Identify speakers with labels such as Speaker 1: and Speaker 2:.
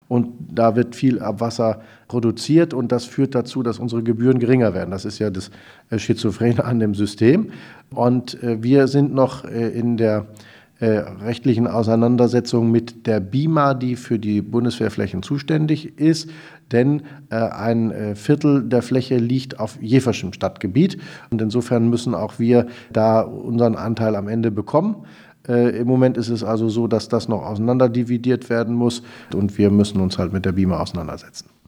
Speaker 1: und da wird viel Abwasser produziert und das führt dazu, dass unsere Gebühren geringer werden. Das ist ja das Schizophrene an dem System. Und wir sind noch in der rechtlichen Auseinandersetzung mit der BIMA, die für die Bundeswehrflächen zuständig ist, denn ein Viertel der Fläche liegt auf Jeverschem Stadtgebiet und insofern müssen auch wir da unseren Anteil am Ende bekommen. Im Moment ist es also so, dass das noch auseinanderdividiert werden muss und wir müssen uns halt mit der BIMA auseinandersetzen.